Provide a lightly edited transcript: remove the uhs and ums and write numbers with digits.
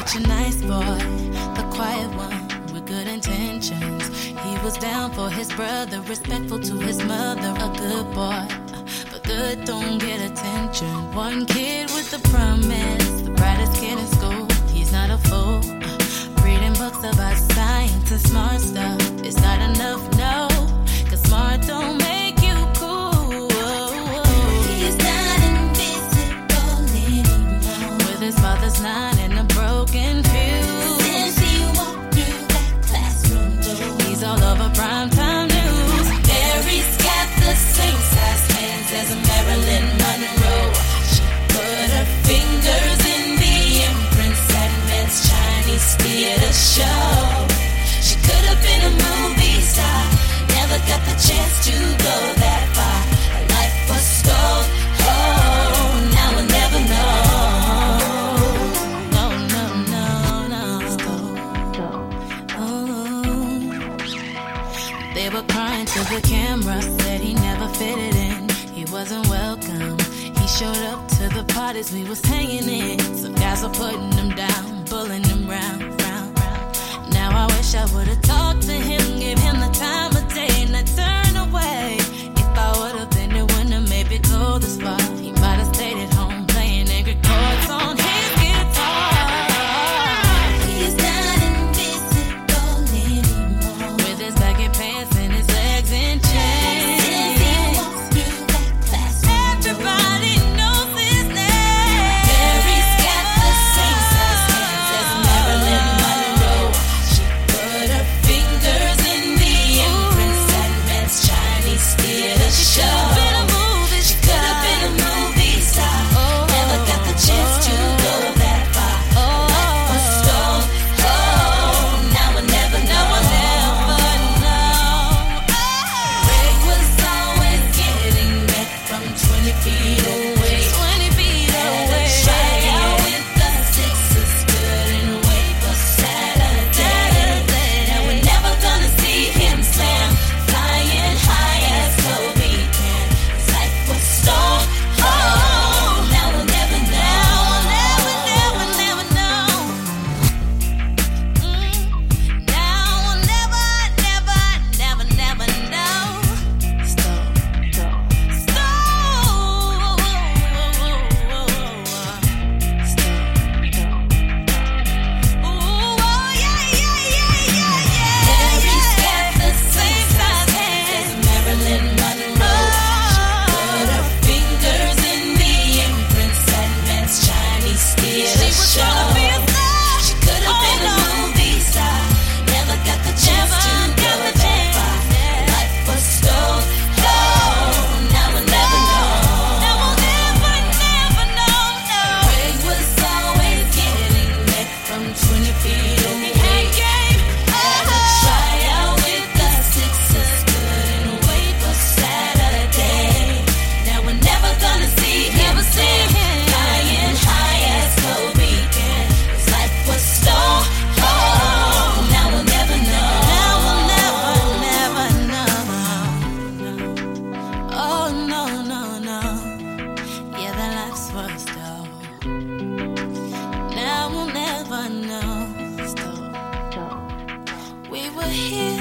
such a nice boy, the quiet one with good intentions. He was down for his brother, respectful to his mother, a good boy. But good don't get attention. One kid with a promise, the brightest kid in school. He's not a fool. Reading books about science and smart stuff. It's not enough, no, 'cause smart don't make you cool. He's not invisible anymore. With his father's line and a broken fuse. Since he walked through that classroom door, He's all over primetime news. Mary's got the same size hands as a Marilyn Monroe. She put her fingers in the imprints that Met's Chinese theater show. She could have been a movie star, never got the chance to go that far. Her life was stole. Oh, now we'll never know. No, no, no, no. Oh. They were crying to the camera, said he never fitted in. He wasn't welcome. He showed up to the parties we was hanging in. Some guys were putting him down, pulling him round, round, round. Now I wish I would've talked to him, gave him the time of day, and I turned away. If I would've been the winner, maybe go the spot. He might have stayed at home playing angry chords on his guitar. He's not invisible anymore. With his baggy pants and his legs in chains. Since he walked through that classroom door, Everybody knows his name. Mary's got the same size hands as Marilyn Monroe. She put her fingers in the imprints that Met's Chinese theater show. She could have been a movie star, never got the chance to go that far. Life was stole. Oh, now we'll never know. Greg was always getting met from 20 feet away. 20 feet away. Try out with the Sixers, couldn't wait for Saturday. Now we're never gonna see him slam, flying high as Kobe can. His life was stole. Oh, now we'll never know. Never, never, never know. Now we'll never, never, never, never know. Stole. Ooh, oh, yeah, yeah, yeah, yeah, yeah. Mary's got the same size hands as Marilyn Monroe. She put her fingers in the imprints that Met's Chinese theater show. She could have been a movie star, never got the chance to go that far. Life was stole. Oh, now we'll never know. Greg was always getting met from 20 feet away. Had a tryout with the Sixers, couldn't wait for Saturday. Now we're never gonna see him slam, flying high as Kobe can. His life was stole. Oh, now we'll never know. Now we'll never, never know. Oh, no, no, no. Yeah, that life's was dope. Now we'll never know. We were here.